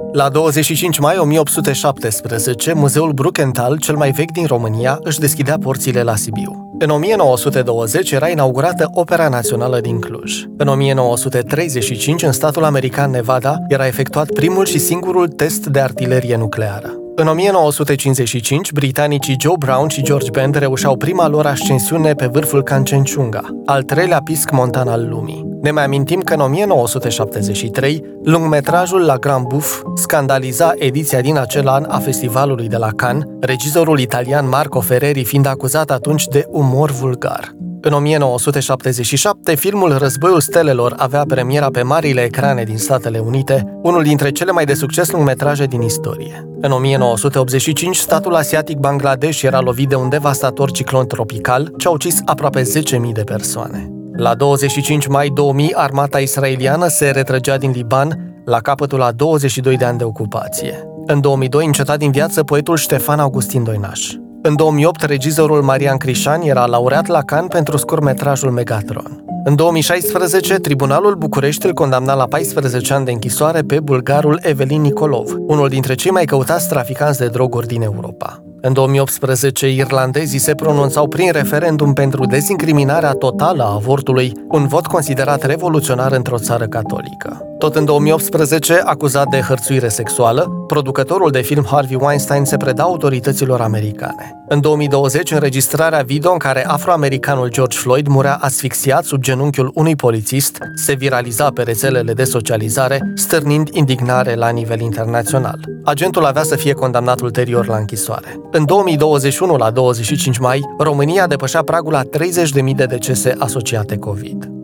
La 25 mai 1817, Muzeul Brukenthal, cel mai vechi din România, își deschidea porțile la Sibiu. În 1920 era inaugurată Opera Națională din Cluj. În 1935, în statul american Nevada, era efectuat primul și singurul test de artilerie nucleară. În 1955, britanicii Joe Brown și George Band reușeau prima lor ascensiune pe vârful Kanchenjunga, al treilea pisc montan al lumii. Ne mai amintim că în 1973, lungmetrajul La Grand Bouffe scandaliza ediția din acel an a festivalului de la Cannes, regizorul italian Marco Ferreri fiind acuzat atunci de umor vulgar. În 1977, filmul Războiul Stelelor avea premiera pe marile ecrane din Statele Unite, unul dintre cele mai de succes lungmetraje din istorie. În 1985, statul asiatic Bangladesh era lovit de un devastator ciclon tropical ce a ucis aproape 10.000 de persoane. La 25 mai 2000, armata israeliană se retrăgea din Liban la capătul a 22 de ani de ocupație. În 2002, înceta din viață poetul Ștefan Augustin Doinaș. În 2008, regizorul Marian Crișan era laureat la Cannes pentru scurtmetrajul Megatron. În 2016, Tribunalul București îl condamna la 14 ani de închisoare pe bulgarul Evelin Nicolov, unul dintre cei mai căutați traficanți de droguri din Europa. În 2018, irlandezii se pronunțau prin referendum pentru dezincriminarea totală a avortului, un vot considerat revoluționar într-o țară catolică. Tot în 2018, acuzat de hărțuire sexuală, producătorul de film Harvey Weinstein se preda autorităților americane. În 2020, înregistrarea video în care afroamericanul George Floyd murea asfixiat sub genunchiul unui polițist se viraliza pe rețelele de socializare, stârnind indignare la nivel internațional. Agentul avea să fie condamnat ulterior la închisoare. În 2021, la 25 mai, România depășea pragul la 30.000 de decese asociate COVID.